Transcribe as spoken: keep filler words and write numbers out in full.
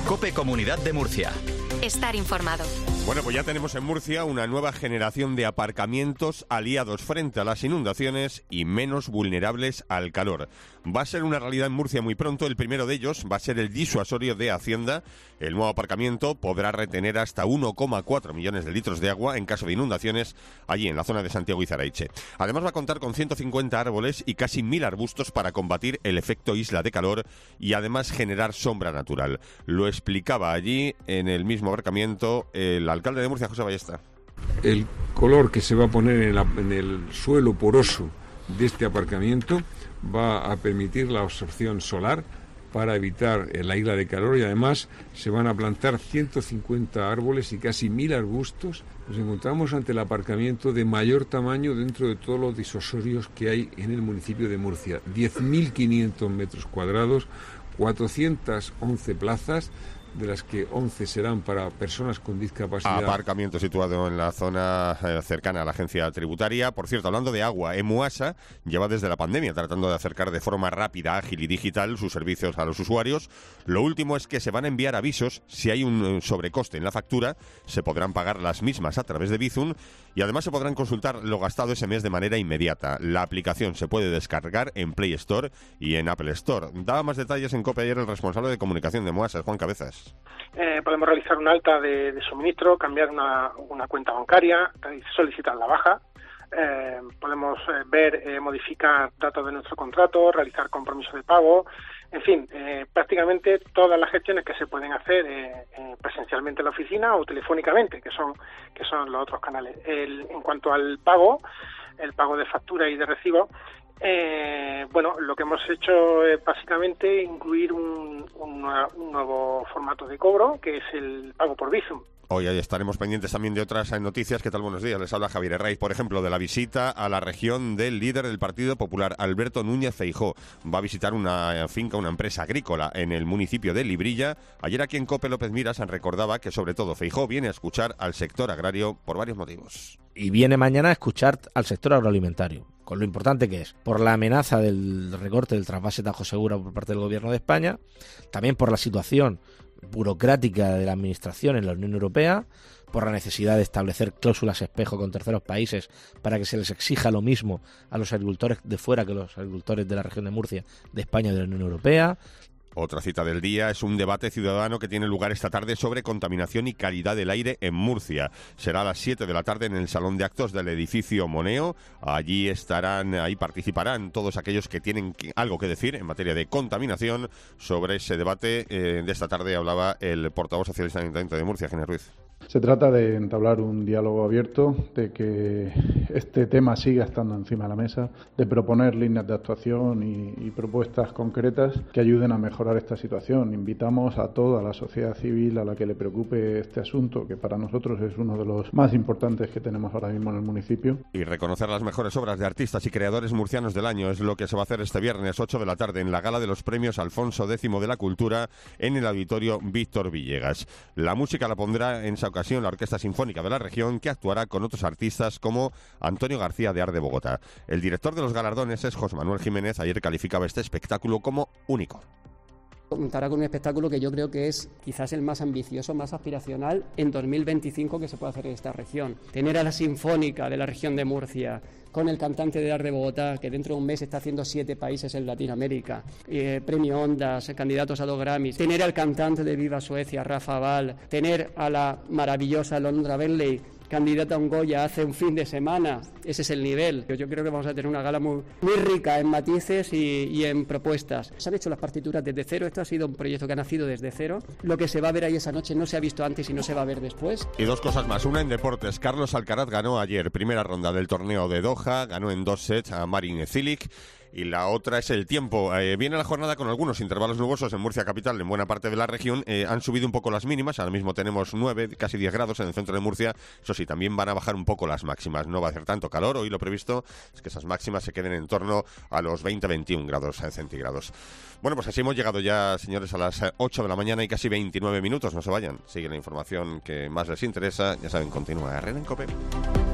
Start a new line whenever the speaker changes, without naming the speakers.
COPE Comunidad de Murcia.
Estar informado.
Bueno, pues ya tenemos en Murcia una nueva generación de aparcamientos aliados frente a las inundaciones y menos vulnerables al calor. Va a ser una realidad en Murcia muy pronto. El primero de ellos va a ser el disuasorio de Hacienda. El nuevo aparcamiento podrá retener hasta uno coma cuatro millones de litros de agua en caso de inundaciones allí en la zona de Santiago y Zaraiche. Además va a contar con ciento cincuenta árboles y casi mil arbustos para combatir el efecto isla de calor y además generar sombra natural. Lo explicaba allí en el mismo aparcamiento el alcalde de Murcia, José Ballesta.
El color que se va a poner en, la, en el suelo poroso de este aparcamiento va a permitir la absorción solar para evitar la isla de calor, y además se van a plantar ciento cincuenta árboles y casi mil arbustos. Nos encontramos ante el aparcamiento de mayor tamaño dentro de todos los disuasorios que hay en el municipio de Murcia. diez mil quinientos metros cuadrados, cuatrocientas once plazas, de las que once serán para personas con discapacidad.
Aparcamiento situado en la zona eh, cercana a la agencia tributaria. Por cierto, hablando de agua, Emuasa lleva desde la pandemia tratando de acercar de forma rápida, ágil y digital sus servicios a los usuarios. Lo último es que se van a enviar avisos si hay un sobrecoste en la factura. Se podrán pagar las mismas a través de Bizum y además se podrán consultar lo gastado ese mes de manera inmediata. La aplicación se puede descargar en Play Store y en Apple Store. Daba más detalles en COPE ayer el responsable de comunicación de Emuasa, Juan Cabezas.
Eh, podemos realizar un alta de, de suministro, cambiar una, una cuenta bancaria, solicitar la baja. Eh, podemos eh, ver, eh, modificar datos de nuestro contrato, realizar compromisos de pago. En fin, eh, prácticamente todas las gestiones que se pueden hacer eh, eh, presencialmente en la oficina o telefónicamente, que son que son los otros canales. El, en cuanto al pago, el pago de factura y de recibo, Eh, bueno, lo que hemos hecho es básicamente incluir un, un, un nuevo formato de cobro, que es el pago por Bizum.
Hoy estaremos pendientes también de otras noticias. ¿Qué tal? Buenos días. Les habla Javier Herraiz, por ejemplo, de la visita a la región del líder del Partido Popular, Alberto Núñez Feijóo. Va a visitar una finca, una empresa agrícola en el municipio de Librilla. Ayer aquí en COPE López Miras recordaba que sobre todo Feijóo viene a escuchar al sector agrario por varios motivos.
Y viene mañana a escuchar al sector agroalimentario, con lo importante que es, por la amenaza del recorte del trasvase Tajo Segura por parte del Gobierno de España, también por la situación burocrática de la Administración en la Unión Europea, por la necesidad de establecer cláusulas espejo con terceros países para que se les exija lo mismo a los agricultores de fuera que los agricultores de la región de Murcia, de España y de la Unión Europea.
Otra cita del día es un debate ciudadano que tiene lugar esta tarde sobre contaminación y calidad del aire en Murcia. Será a las siete de la tarde en el Salón de Actos del edificio Moneo. Allí estarán, ahí participarán todos aquellos que tienen que, algo que decir en materia de contaminación. Sobre ese debate eh, de esta tarde hablaba el portavoz socialista del Ayuntamiento de Murcia, Gene Ruiz.
Se trata de entablar un diálogo abierto, de que este tema siga estando encima de la mesa, de proponer líneas de actuación y, y propuestas concretas que ayuden a mejorar esta situación. Invitamos a toda la sociedad civil a la que le preocupe este asunto, que para nosotros es uno de los más importantes que tenemos ahora mismo en el municipio.
Y reconocer las mejores obras de artistas y creadores murcianos del año es lo que se va a hacer este viernes ocho de la tarde en la gala de los premios Alfonso X de la Cultura en el Auditorio Víctor Villegas. La música la pondrá en esa ocasión la Orquesta Sinfónica de la región, que actuará con otros artistas como Antonio García de Ar de Bogotá. El director de los galardones es José Manuel Jiménez. Ayer calificaba este espectáculo como único.
Contará con un espectáculo que yo creo que es quizás el más ambicioso, más aspiracional en dos mil veinticinco que se puede hacer en esta región. Tener a la Sinfónica de la región de Murcia, con el cantante de Ar de Bogotá, que dentro de un mes está haciendo siete países en Latinoamérica, eh, premio Ondas, candidatos a dos Grammys, tener al cantante de Viva Suecia, Rafa Val, tener a la maravillosa Londra Bentley, candidata a un Goya hace un fin de semana. Ese es el nivel. Yo creo que vamos a tener una gala muy, muy rica en matices y, y en propuestas. Se han hecho las partituras desde cero. Esto ha sido un proyecto que ha nacido desde cero. Lo que se va a ver ahí esa noche no se ha visto antes y no se va a ver después.
Y dos cosas más. Una en deportes. Carlos Alcaraz ganó ayer primera ronda del torneo de Doha. Ganó en dos sets a Marin Cilic. Y la otra es el tiempo. Eh, viene la jornada con algunos intervalos nubosos en Murcia capital, en buena parte de la región. Eh, han subido un poco las mínimas. Ahora mismo tenemos nueve, casi diez grados en el centro de Murcia. Eso sí, también van a bajar un poco las máximas. No va a hacer tanto calor. Hoy lo previsto es que esas máximas se queden en torno a los veinte a veintiún grados centígrados. Bueno, pues así hemos llegado ya, señores, a las ocho de la mañana y casi veintinueve minutos. No se vayan. Sigue la información que más les interesa. Ya saben, continúa Herrera en COPE.